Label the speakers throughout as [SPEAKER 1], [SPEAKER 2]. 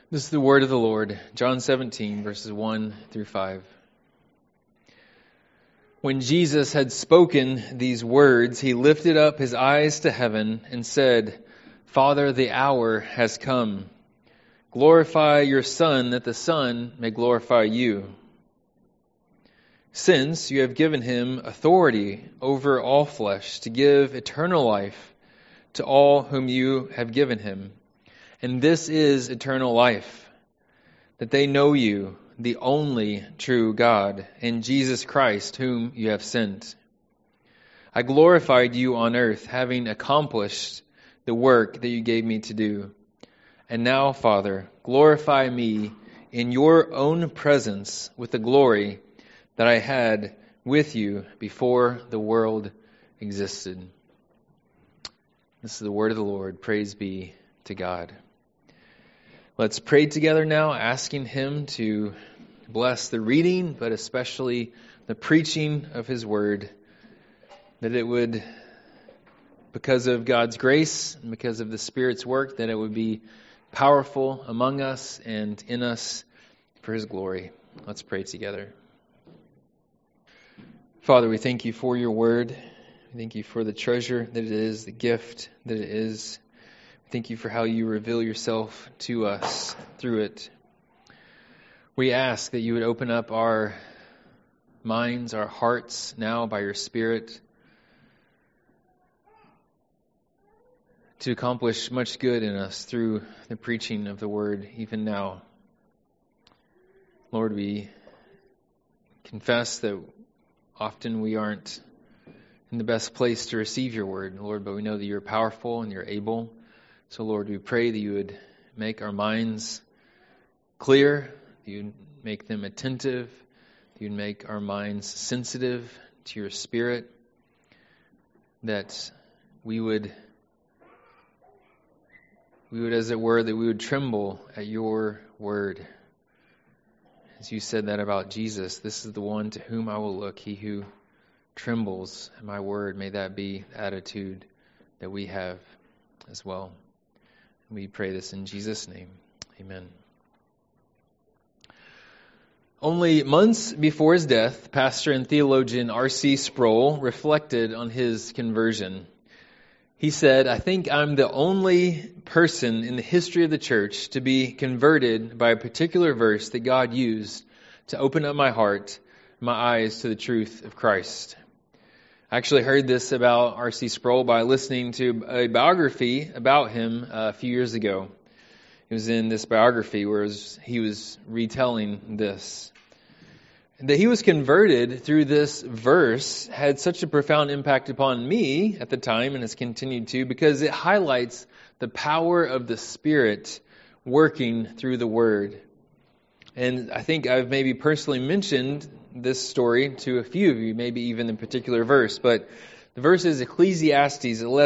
[SPEAKER 1] This is the word of the Lord, John 17, verses 1 through 5. When Jesus had spoken these words, he lifted up his eyes to heaven and said, Father, the hour has come. Glorify your Son, that the Son may glorify you. Since you have given him authority over all flesh to give eternal life to all whom you have given him. And this is eternal life, that they know you, the only true God, and Jesus Christ, whom you have sent. I glorified you on earth, having accomplished the work that you gave me to do. And now, Father, glorify me in your own presence with the glory that I had with you before the world existed. This is the word of the Lord. Praise be to God. Let's pray together now, asking him to bless the reading, but especially the preaching of his word, that it would, because of God's grace and because of the Spirit's work, that it would be powerful among us and in us for his glory. Let's pray together. Father, we thank you for your word. We thank you for the treasure that it is, the gift that it is. Thank you for how you reveal yourself to us through it. We ask that you would open up our minds, our hearts now by your Spirit to accomplish much good in us through the preaching of the word even now. Lord, we confess that often we aren't in the best place to receive your word, Lord, but we know that you're powerful and you're able. So, Lord, we pray that you would make our minds clear, that you'd make them attentive, that you'd make our minds sensitive to your Spirit, that we would, as it were, that we would tremble at your word. As you said that about Jesus, this is the one to whom I will look, he who trembles at my word. May that be the attitude that we have as well. We pray this in Jesus' name. Amen. Only months before his death, pastor and theologian R.C. Sproul reflected on his conversion. He said, I think I'm the only person in the history of the church to be converted by a particular verse that God used to open up my heart, my eyes to the truth of Christ. I actually heard this about R.C. Sproul by listening to a biography about him a few years ago. It was in this biography where he was retelling this. And that he was converted through this verse had such a profound impact upon me at the time and has continued to, because it highlights the power of the Spirit working through the Word. And I think I've maybe personally mentioned this story to a few of you, maybe even the particular verse, but the verse is Ecclesiastes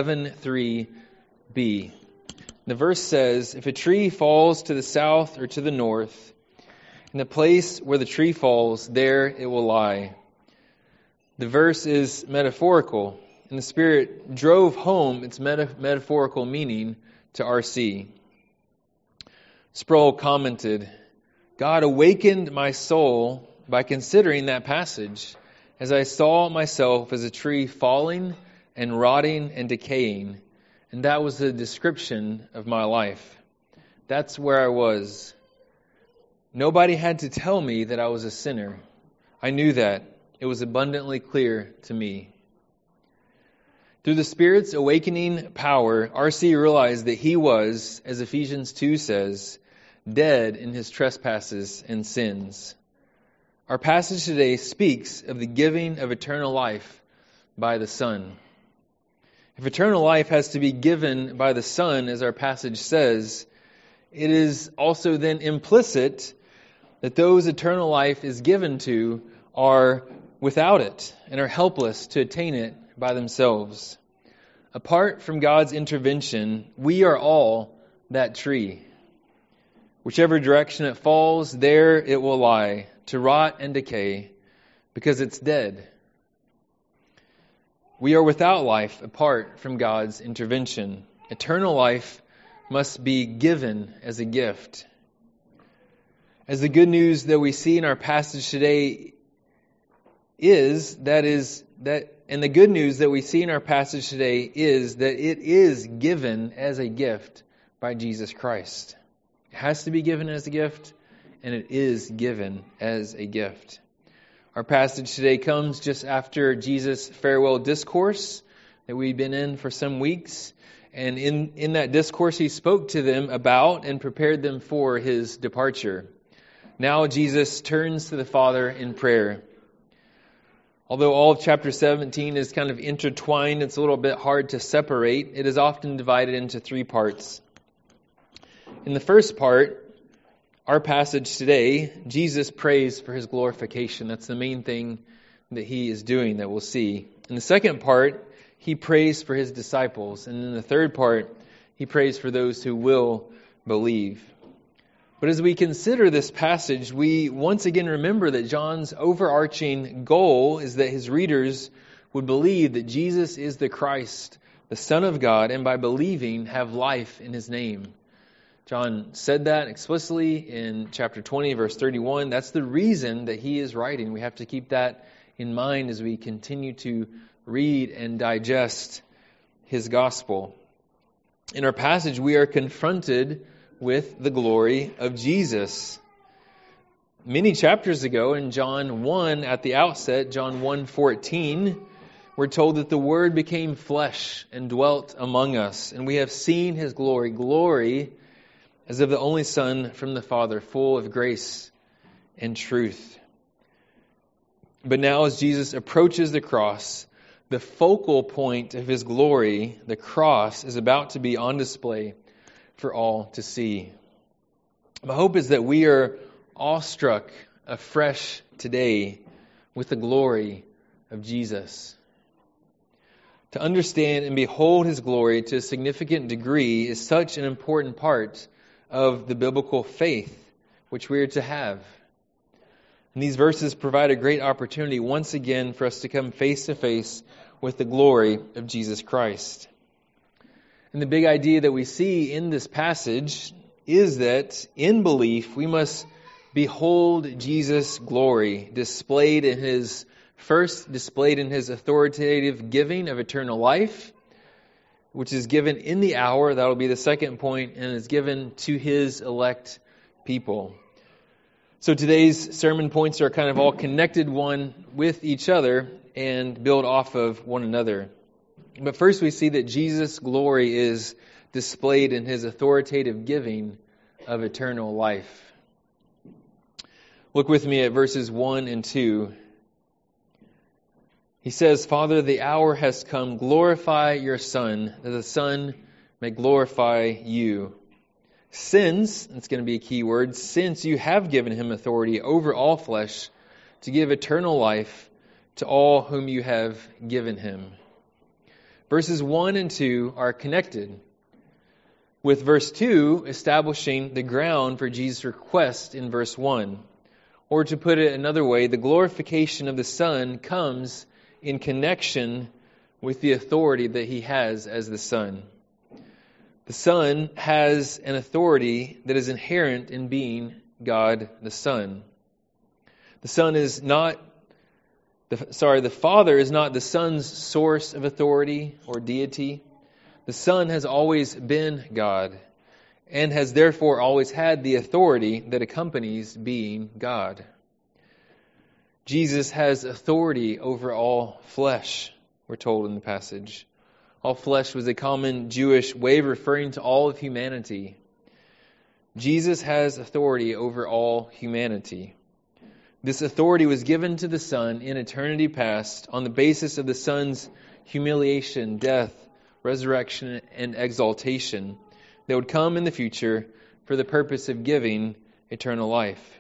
[SPEAKER 1] 11:3b. The verse says, if a tree falls to the south or to the north, in the place where the tree falls, there it will lie. The verse is metaphorical, and the Spirit drove home its metaphorical meaning to R.C. Sproul commented, God awakened my soul by considering that passage as I saw myself as a tree falling and rotting and decaying, and that was the description of my life. That's where I was. Nobody had to tell me that I was a sinner. I knew that. It was abundantly clear to me. Through the Spirit's awakening power, R.C. realized that he was, as Ephesians 2 says, dead in his trespasses and sins. Our passage today speaks of the giving of eternal life by the Son. If eternal life has to be given by the Son, as our passage says, it is also then implicit that those eternal life is given to are without it and are helpless to attain it by themselves. Apart from God's intervention, we are all that tree. Whichever direction it falls, there it will lie, to rot and decay, because it's dead. We are without life apart from God's intervention. Eternal life must be given as a gift. As the good news that we see in our passage today is that the good news that we see in our passage today is that it is given as a gift by Jesus Christ. It has to be given as a gift, and it is given as a gift. Our passage today comes just after Jesus' farewell discourse that we've been in for some weeks. And in that discourse, he spoke to them about and prepared them for his departure. Now Jesus turns to the Father in prayer. Although all of chapter 17 is kind of intertwined, it's a little bit hard to separate. It is often divided into 3 parts. In the first part, our passage today, Jesus prays for his glorification. That's the main thing that he is doing that we'll see. In the second part, he prays for his disciples. And in the third part, he prays for those who will believe. But as we consider this passage, we once again remember that John's overarching goal is that his readers would believe that Jesus is the Christ, the Son of God, and by believing have life in his name. John said that explicitly in chapter 20, verse 31. That's the reason that he is writing. We have to keep that in mind as we continue to read and digest his gospel. In our passage, we are confronted with the glory of Jesus. Many chapters ago in John 1, at the outset, John 1:14, we're told that the Word became flesh and dwelt among us, and we have seen his glory, glory as of the only Son from the Father, full of grace and truth. But now as Jesus approaches the cross, the focal point of his glory, the cross, is about to be on display for all to see. My hope is that we are awestruck afresh today with the glory of Jesus. To understand and behold his glory to a significant degree is such an important part of the biblical faith which we are to have. And these verses provide a great opportunity once again for us to come face to face with the glory of Jesus Christ. And the big idea that we see in this passage is that in belief we must behold Jesus' glory displayed in his authoritative giving of eternal life, which is given in the hour. That will be the second point, and is given to his elect people. So today's sermon points are kind of all connected one with each other and build off of one another. But first we see that Jesus' glory is displayed in his authoritative giving of eternal life. Look with me at verses 1 and 2. He says, "Father, the hour has come. Glorify your Son, that the Son may glorify you. Since," it's going to be a key word, "since you have given him authority over all flesh to give eternal life to all whom you have given him." Verses 1 and 2 are connected, with verse 2 establishing the ground for Jesus' request in verse 1. Or to put it another way, the glorification of the Son comes in connection with the authority that he has as the Son. The Son has an authority that is inherent in being God the Son. The Father is not the Son's source of authority or deity. The Son has always been God and has therefore always had the authority that accompanies being God. Jesus has authority over all flesh, we're told in the passage. All flesh was a common Jewish way of referring to all of humanity. Jesus has authority over all humanity. This authority was given to the Son in eternity past on the basis of the Son's humiliation, death, resurrection, and exaltation that would come in the future for the purpose of giving eternal life.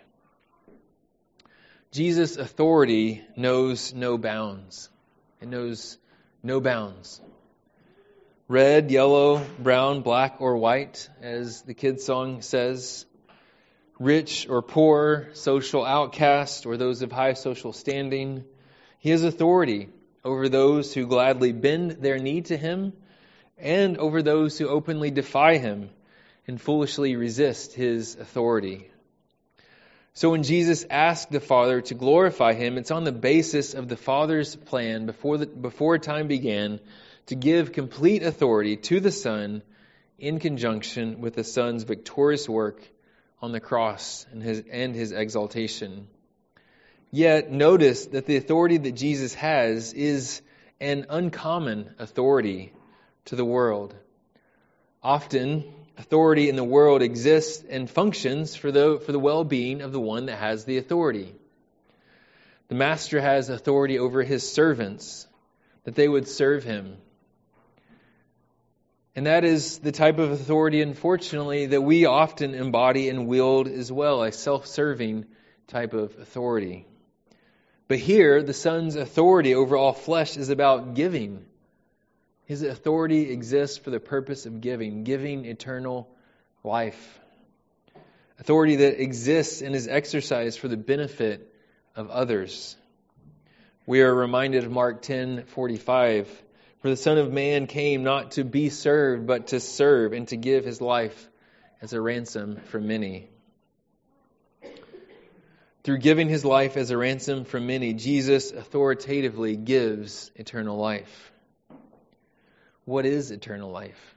[SPEAKER 1] Jesus' authority knows no bounds. It knows no bounds. Red, yellow, brown, black, or white, as the kids' song says. Rich or poor, social outcast, or those of high social standing. He has authority over those who gladly bend their knee to him and over those who openly defy him and foolishly resist his authority. So when Jesus asked the Father to glorify him, it's on the basis of the Father's plan before time began to give complete authority to the Son in conjunction with the Son's victorious work on the cross and his exaltation. Yet notice that the authority that Jesus has is an uncommon authority to the world. Often, authority in the world exists and functions for the well-being of the one that has the authority. The master has authority over his servants, that they would serve him. And that is the type of authority, unfortunately, that we often embody and wield as well, a self-serving type of authority. But here, the Son's authority over all flesh is about giving. His authority exists for the purpose of giving eternal life. Authority that exists and is exercised for the benefit of others. We are reminded of Mark 10:45. For the Son of Man came not to be served, but to serve and to give his life as a ransom for many. Through giving his life as a ransom for many, Jesus authoritatively gives eternal life. What is eternal life?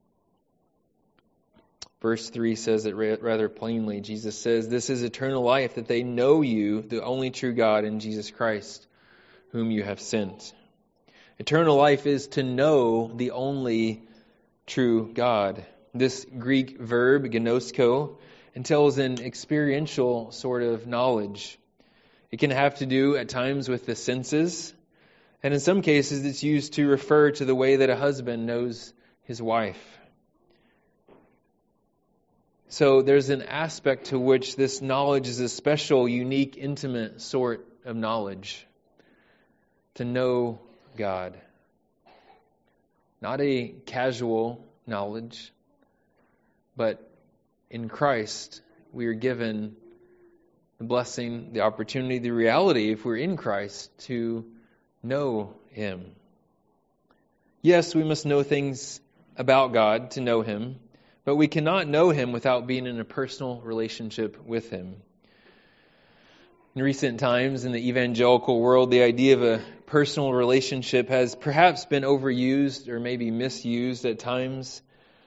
[SPEAKER 1] Verse 3 says it rather plainly. Jesus says, "This is eternal life, that they know you, the only true God, and Jesus Christ, whom you have sent." Eternal life is to know the only true God. This Greek verb, gnosko, entails an experiential sort of knowledge. It can have to do at times with the senses, and in some cases it's used to refer to the way that a husband knows his wife. So there's an aspect to which this knowledge is a special, unique, intimate sort of knowledge. To know God. Not a casual knowledge, but in Christ we are given the blessing, the opportunity, the reality, if we're in Christ, to know Him. Yes, we must know things about God to know Him, but we cannot know Him without being in a personal relationship with Him. In recent times, in the evangelical world, the idea of a personal relationship has perhaps been overused or maybe misused at times.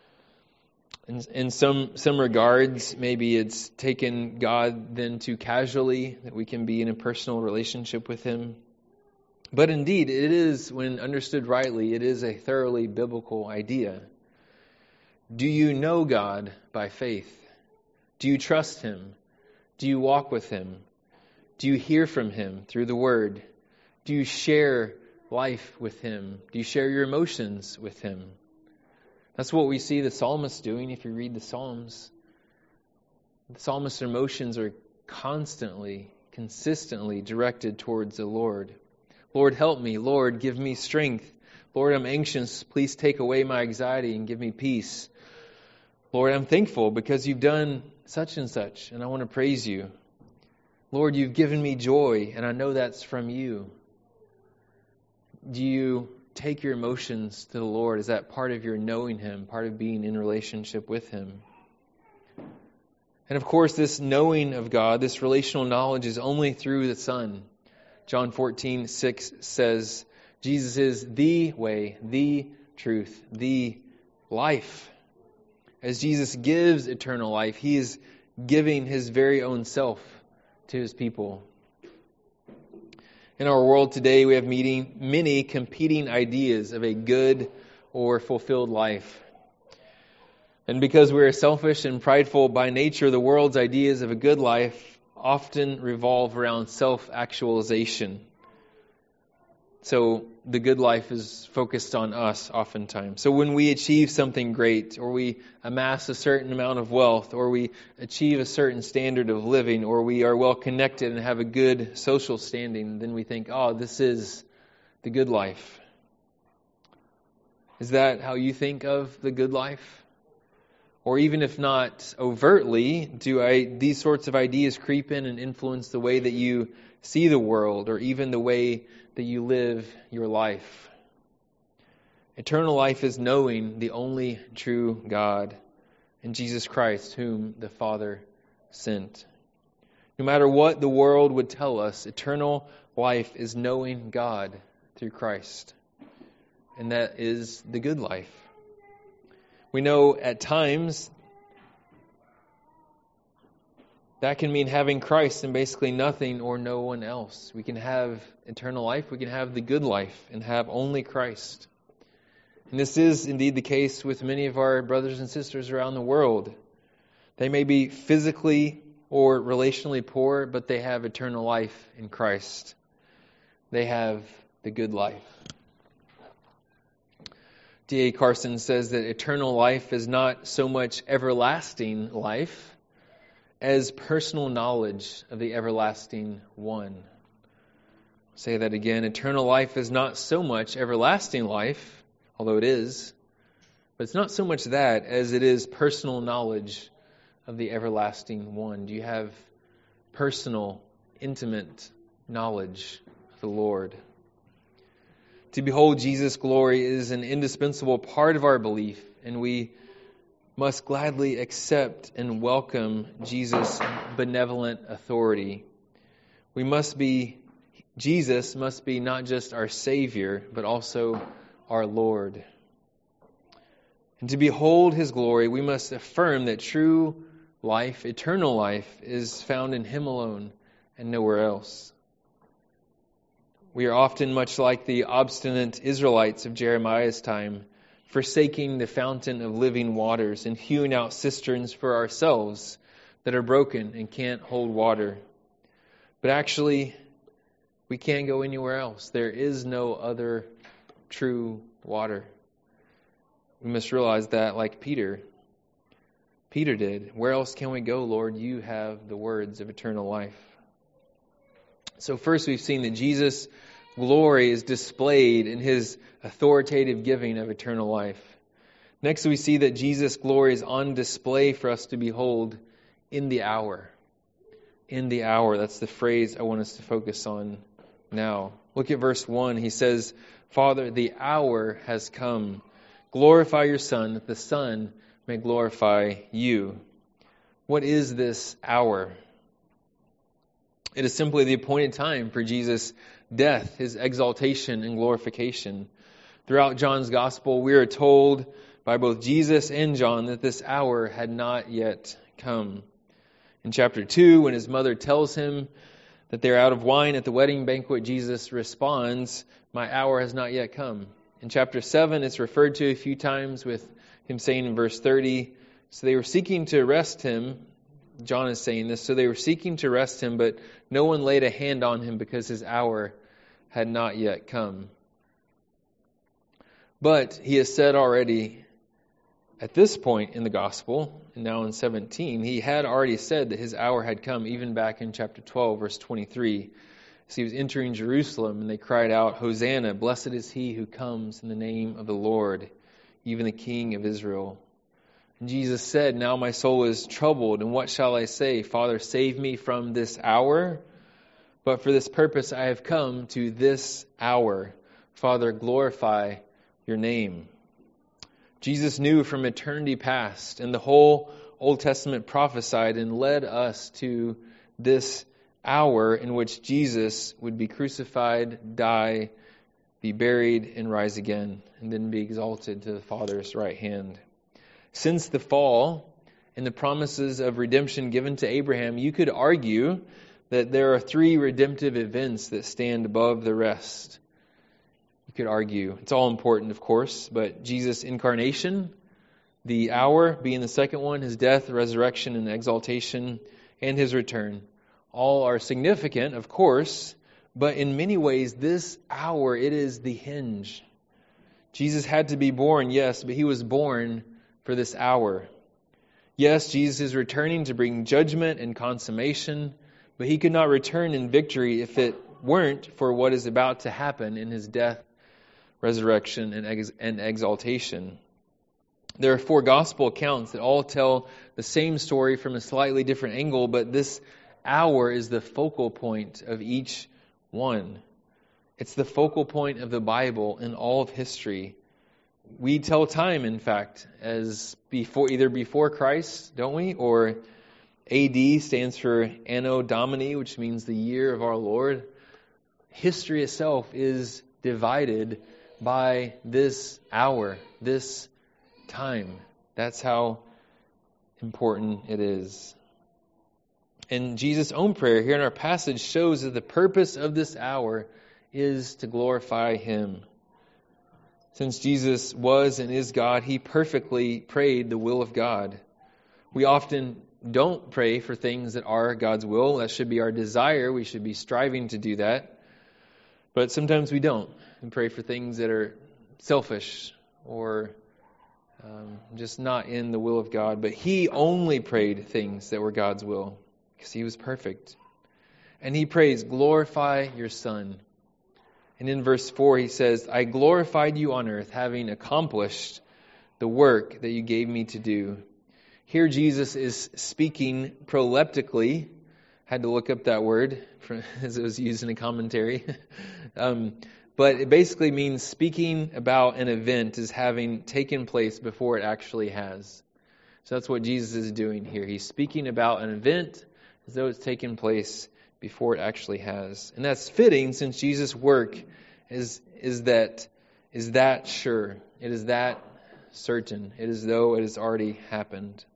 [SPEAKER 1] In some regards, maybe it's taken God then too casually, that we can be in a personal relationship with Him. But indeed, it is, when understood rightly, it is a thoroughly biblical idea. Do you know God by faith? Do you trust Him? Do you walk with Him? Do you hear from Him through the Word? Do you share life with Him? Do you share your emotions with Him? That's what we see the psalmist doing if you read the Psalms. The psalmist's emotions are constantly, consistently directed towards the Lord. Lord, help me. Lord, give me strength. Lord, I'm anxious. Please take away my anxiety and give me peace. Lord, I'm thankful because you've done such and such, and I want to praise you. Lord, you've given me joy, and I know that's from you. Do you take your emotions to the Lord? Is that part of your knowing Him, part of being in relationship with Him? And of course, this knowing of God, this relational knowledge, is only through the Son. John 14:6 says, Jesus is the way, the truth, the life. As Jesus gives eternal life, He is giving His very own self to His people. In our world today, we have many competing ideas of a good or fulfilled life. And because we are selfish and prideful by nature, the world's ideas of a good life often revolve around self-actualization. So the good life is focused on us oftentimes. So when we achieve something great, or we amass a certain amount of wealth, or we achieve a certain standard of living, or we are well connected and have a good social standing, then we think, oh, this is the good life. Is that how you think of the good life? Or even if not overtly, do these sorts of ideas creep in and influence the way that you see the world, or even the way that you live your life? Eternal life is knowing the only true God and Jesus Christ, whom the Father sent. No matter what the world would tell us, eternal life is knowing God through Christ. And that is the good life. We know at times that can mean having Christ and basically nothing or no one else. We can have eternal life, we can have the good life, and have only Christ. And this is indeed the case with many of our brothers and sisters around the world. They may be physically or relationally poor, but they have eternal life in Christ. They have the good life. D.A. Carson says that eternal life is not so much everlasting life as personal knowledge of the everlasting one. I'll say that again. Eternal life is not so much everlasting life, although it is, but it's not so much that as it is personal knowledge of the everlasting one. Do you have personal, intimate knowledge of the Lord? To behold Jesus' glory is an indispensable part of our belief, and we must gladly accept and welcome Jesus' benevolent authority. Jesus must be not just our Savior, but also our Lord. And to behold His glory, we must affirm that true life, eternal life, is found in Him alone and nowhere else. We are often much like the obstinate Israelites of Jeremiah's time, forsaking the fountain of living waters and hewing out cisterns for ourselves that are broken and can't hold water. But actually, we can't go anywhere else. There is no other true water. We must realize that, like Peter did. Where else can we go, Lord? You have the words of eternal life. So first we've seen that Jesus' glory is displayed in His authoritative giving of eternal life. Next we see that Jesus' glory is on display for us to behold in the hour. In the hour. That's the phrase I want us to focus on now. Look at verse 1. He says, Father, the hour has come. Glorify your Son, that the Son may glorify you. What is this hour? It is simply the appointed time for Jesus' death, His exaltation and glorification. Throughout John's Gospel, we are told by both Jesus and John that this hour had not yet come. In chapter 2, when his mother tells him that they're out of wine at the wedding banquet, Jesus responds, my hour has not yet come. In chapter 7, it's referred to a few times with him saying in verse 30, so they were seeking to arrest him. John is saying this. So they were seeking to arrest him, but no one laid a hand on him because his hour had not yet come. But he has said already at this point in the gospel, and now in 17, he had already said that his hour had come, even back in chapter 12, verse 23. As he was entering Jerusalem, and they cried out, Hosanna, blessed is he who comes in the name of the Lord, even the King of Israel. And Jesus said, now my soul is troubled, and what shall I say? Father, save me from this hour. But for this purpose I have come to this hour. Father, glorify your name. Jesus knew from eternity past, and the whole Old Testament prophesied and led us to this hour in which Jesus would be crucified, die, be buried, and rise again, and then be exalted to the Father's right hand. Since the fall and the promises of redemption given to Abraham, you could argue that there are three redemptive events that stand above the rest. You could argue. It's all important, of course, but Jesus' incarnation, the hour being the second one, His death, resurrection, and exaltation, and His return. All are significant, of course, but in many ways, this hour, it is the hinge. Jesus had to be born, yes, but He was born for this hour. Yes, Jesus is returning to bring judgment and consummation, but He could not return in victory if it weren't for what is about to happen in His death, resurrection, and exaltation. There are 4 gospel accounts that all tell the same story from a slightly different angle, but this hour is the focal point of each one. It's the focal point of the Bible in all of history. We tell time, in fact, as either before Christ, don't we? Or AD stands for Anno Domini, which means the year of our Lord. History itself is divided by this hour, this time. That's how important it is. And Jesus' own prayer here in our passage shows that the purpose of this hour is to glorify Him. Since Jesus was and is God, He perfectly prayed the will of God. We often don't pray for things that are God's will. That should be our desire. We should be striving to do that. But sometimes we don't. We pray for things that are selfish or just not in the will of God. But He only prayed things that were God's will because He was perfect. And He prays, glorify your Son. And in verse 4 He says, I glorified you on earth, having accomplished the work that you gave me to do. Here Jesus is speaking proleptically. Had to look up that word as it was used in a commentary. But it basically means speaking about an event as having taken place before it actually has. So that's what Jesus is doing here. He's speaking about an event as though it's taken place before it actually has. And that's fitting since Jesus' work is that sure. It is that certain. It is though it has already happened.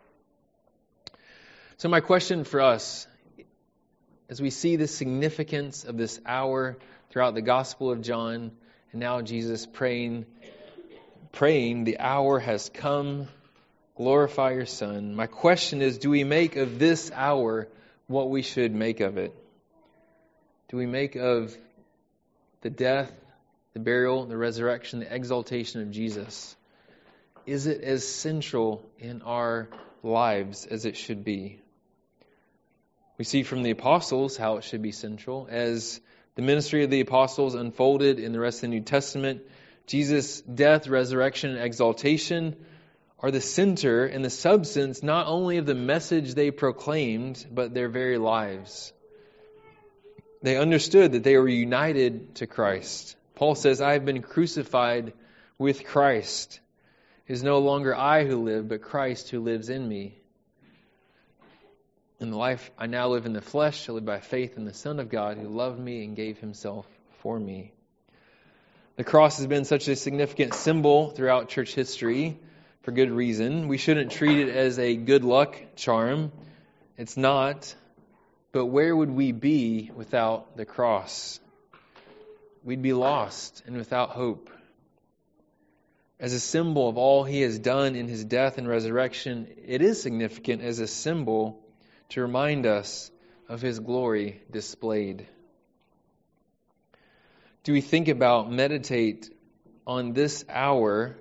[SPEAKER 1] So my question for us, as we see the significance of this hour throughout the Gospel of John, and now Jesus praying, the hour has come, glorify your Son. My question is, do we make of this hour what we should make of it? Do we make of the death, the burial, the resurrection, the exaltation of Jesus? Is it as central in our lives as it should be? We see from the apostles how it should be central. As the ministry of the apostles unfolded in the rest of the New Testament, Jesus' death, resurrection, and exaltation are the center and the substance not only of the message they proclaimed, but their very lives. They understood that they were united to Christ. Paul says, I have been crucified with Christ. It is no longer I who live, but Christ who lives in me. In the life I now live in the flesh, I live by faith in the Son of God who loved me and gave Himself for me. The cross has been such a significant symbol throughout church history for good reason. We shouldn't treat it as a good luck charm. It's not. But where would we be without the cross? We'd be lost and without hope. As a symbol of all He has done in His death and resurrection, it is significant as a symbol to remind us of His glory displayed. Do we think about, meditate on this hour?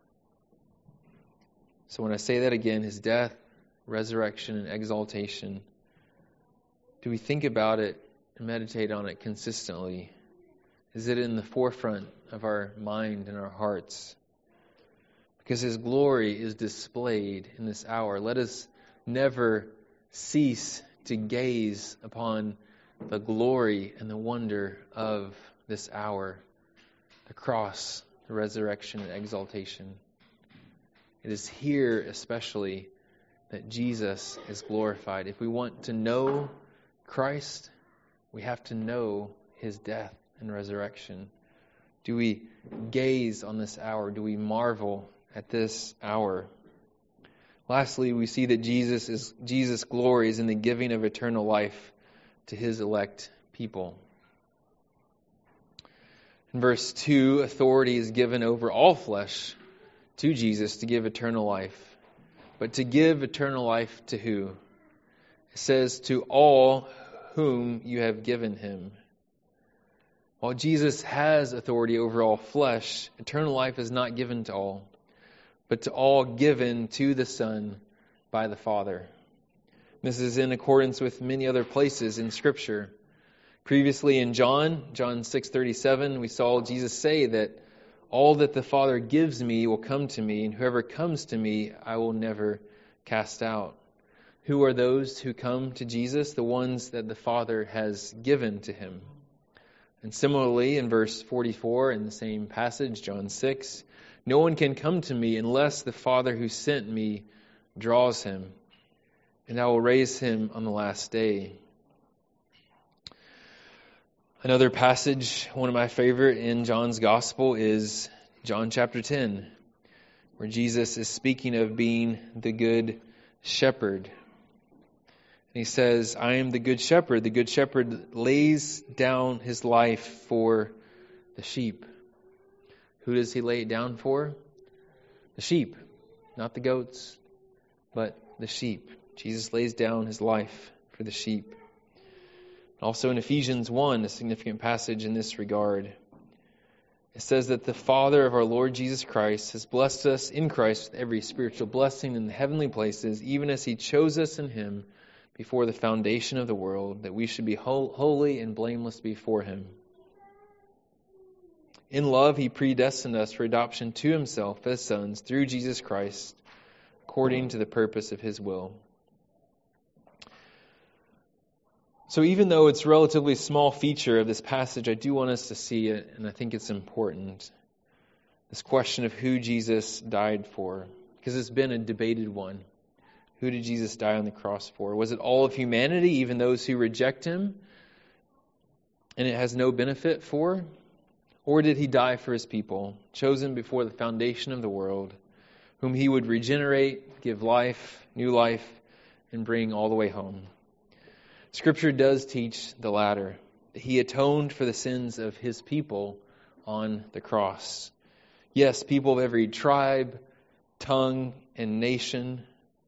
[SPEAKER 1] So when I say that again, His death, resurrection, and exaltation, do we think about it and meditate on it consistently? Is it in the forefront of our mind and our hearts? Because His glory is displayed in this hour. Let us never cease to gaze upon the glory and the wonder of this hour, the cross, the resurrection, and exaltation. It is here especially that Jesus is glorified. If we want to know Christ, we have to know His death and resurrection. Do we gaze on this hour? Do we marvel at this hour? Lastly, we see that Jesus' glory is in the giving of eternal life to His elect people. In verse 2, authority is given over all flesh to Jesus to give eternal life. But to give eternal life to who? It says, to all whom you have given Him. While Jesus has authority over all flesh, eternal life is not given to all, but to all given to the Son by the Father. This is in accordance with many other places in Scripture. Previously in John 6:37, we saw Jesus say that all that the Father gives me will come to me, and whoever comes to me I will never cast out. Who are those who come to Jesus? The ones that the Father has given to Him. And similarly, in verse 44 in the same passage, John 6, no one can come to me unless the Father who sent me draws him, and I will raise him on the last day. Another passage, one of my favorite in John's Gospel, is John chapter 10, where Jesus is speaking of being the good shepherd. And he says, I am the good shepherd. The good shepherd lays down his life for the sheep. Who does he lay it down for? The sheep, not the goats, but the sheep. Jesus lays down his life for the sheep. Also in Ephesians 1, a significant passage in this regard. It says that the Father of our Lord Jesus Christ has blessed us in Christ with every spiritual blessing in the heavenly places, even as he chose us in him before the foundation of the world, that we should be holy and blameless before him. In love, he predestined us for adoption to himself as sons through Jesus Christ, according to the purpose of his will. So even though it's a relatively small feature of this passage, I do want us to see it, and I think it's important. This question of who Jesus died for, because it's been a debated one. Who did Jesus die on the cross for? Was it all of humanity, even those who reject him, and it has no benefit for? Or did he die for his people, chosen before the foundation of the world, whom he would regenerate, give life, new life, and bring all the way home? Scripture does teach the latter. He atoned for the sins of his people on the cross. Yes, people of every tribe, tongue, and nation.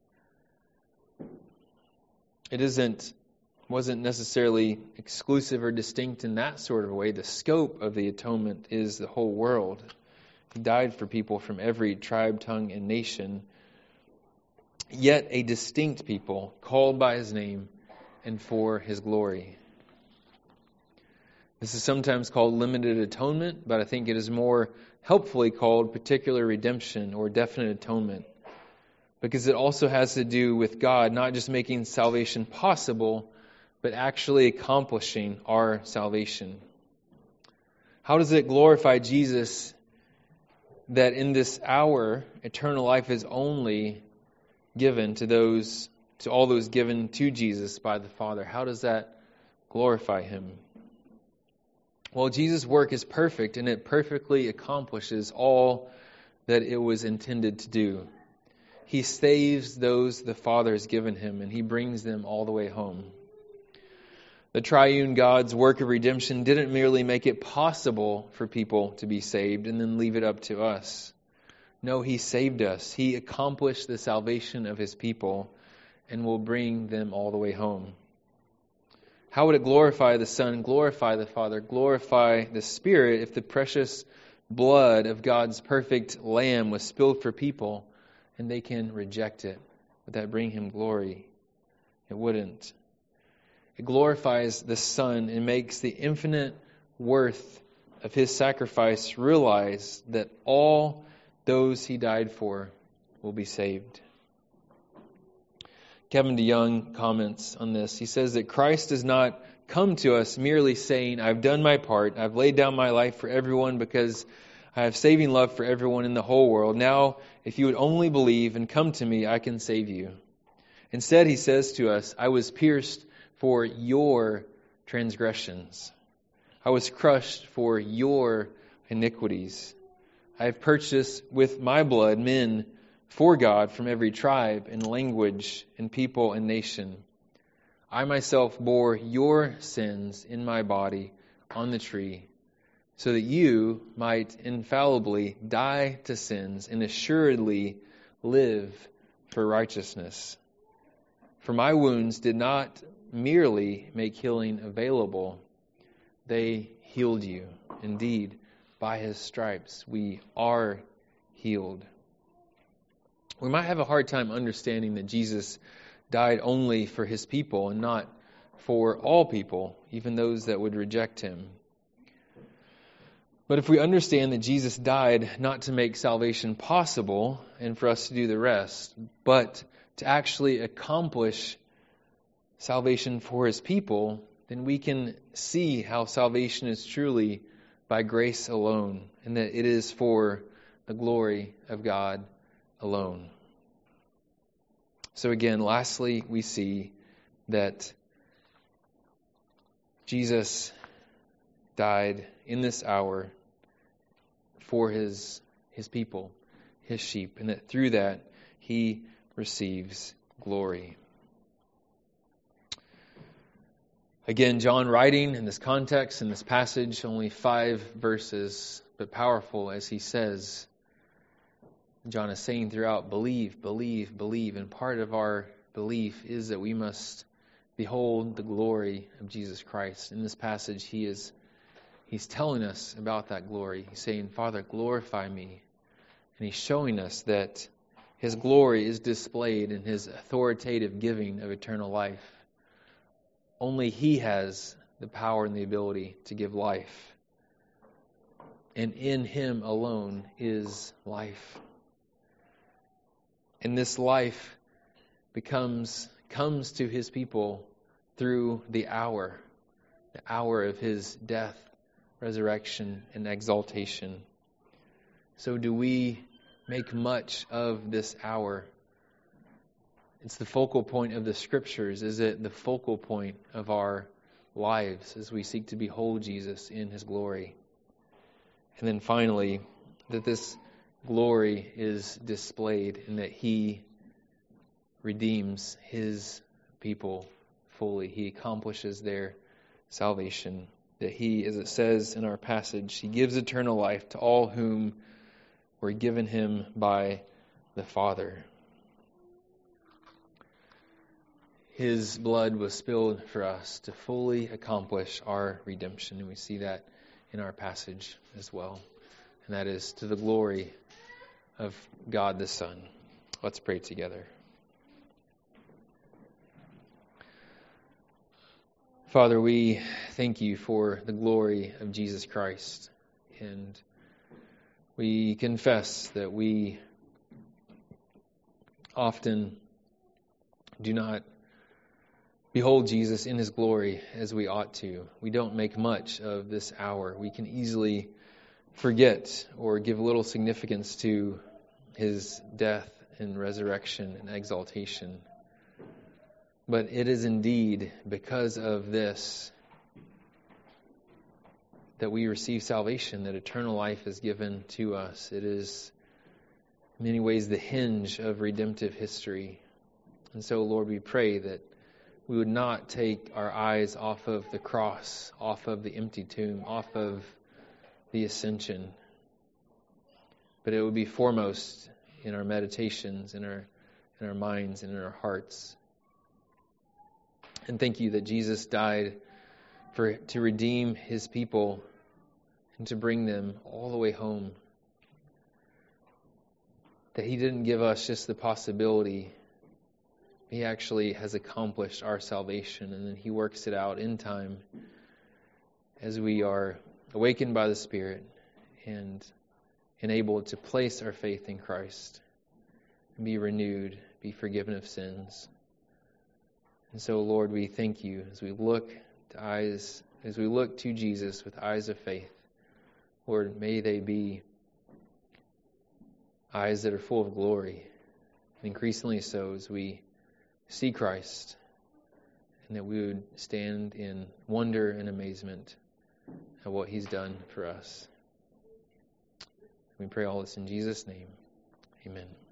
[SPEAKER 1] It wasn't necessarily exclusive or distinct in that sort of way. The scope of the atonement is the whole world. He died for people from every tribe, tongue, and nation. Yet a distinct people called by his name and for his glory. This is sometimes called limited atonement, but I think it is more helpfully called particular redemption or definite atonement, because it also has to do with God not just making salvation possible, but actually accomplishing our salvation. How does it glorify Jesus that in this hour, eternal life is only given to all those given to Jesus by the Father? How does that glorify him? Well, Jesus' work is perfect, and it perfectly accomplishes all that it was intended to do. He saves those the Father has given him, and he brings them all the way home. The triune God's work of redemption didn't merely make it possible for people to be saved and then leave it up to us. No, he saved us. He accomplished the salvation of his people and will bring them all the way home. How would it glorify the Son, glorify the Father, glorify the Spirit if the precious blood of God's perfect Lamb was spilled for people and they can reject it? Would that bring him glory? It wouldn't. It glorifies the Son and makes the infinite worth of his sacrifice realize that all those he died for will be saved. Kevin DeYoung comments on this. He says that Christ does not come to us merely saying, I've done my part, I've laid down my life for everyone because I have saving love for everyone in the whole world. Now, if you would only believe and come to me, I can save you. Instead, he says to us, I was pierced for your transgressions. I was crushed for your iniquities. I have purchased with my blood men for God from every tribe and language and people and nation. I myself bore your sins in my body on the tree, so that you might infallibly die to sins and assuredly live for righteousness. For my wounds did not merely make healing available, they healed you. Indeed, by his stripes we are healed. We might have a hard time understanding that Jesus died only for his people and not for all people, even those that would reject him. But if we understand that Jesus died not to make salvation possible and for us to do the rest, but to actually accomplish salvation for his people, then we can see how salvation is truly by grace alone, and that it is for the glory of God alone. So again, lastly, we see that Jesus died in this hour for his people, his sheep, and that through that he receives glory. Again, John writing in this context, in this passage, only 5 verses, but powerful as he says. John is saying throughout, believe, believe, believe. And part of our belief is that we must behold the glory of Jesus Christ. In this passage, he's telling us about that glory. He's saying, Father, glorify me. And he's showing us that his glory is displayed in his authoritative giving of eternal life. Only he has the power and the ability to give life. And in him alone is life. And this life comes to his people through the hour of his death, resurrection, and exaltation. So do we make much of this hour? It's the focal point of the Scriptures. Is it the focal point of our lives as we seek to behold Jesus in his glory? And then finally, that this glory is displayed in that he redeems his people fully. He accomplishes their salvation. That he, as it says in our passage, he gives eternal life to all whom were given him by the Father. His blood was spilled for us to fully accomplish our redemption. And we see that in our passage as well. And that is to the glory of God the Son. Let's pray together. Father, we thank you for the glory of Jesus Christ. And we confess that we often do not behold Jesus in his glory as we ought to. We don't make much of this hour. We can easily forget or give little significance to his death and resurrection and exaltation. But it is indeed because of this that we receive salvation, that eternal life is given to us. It is in many ways the hinge of redemptive history. And so, Lord, we pray that we would not take our eyes off of the cross, off of the empty tomb, off of the ascension, but it would be foremost in our meditations, in our minds, and in our hearts. And thank you that Jesus died to redeem his people and to bring them all the way home. That he didn't give us just the possibility. He actually has accomplished our salvation, and then he works it out in time as we are awakened by the Spirit and enabled to place our faith in Christ and be renewed, be forgiven of sins. And so, Lord, we thank you as we look to Jesus with eyes of faith. Lord, may they be eyes that are full of glory, and increasingly so as we see Christ, and that we would stand in wonder and amazement at what he's done for us. We pray all this in Jesus' name. Amen.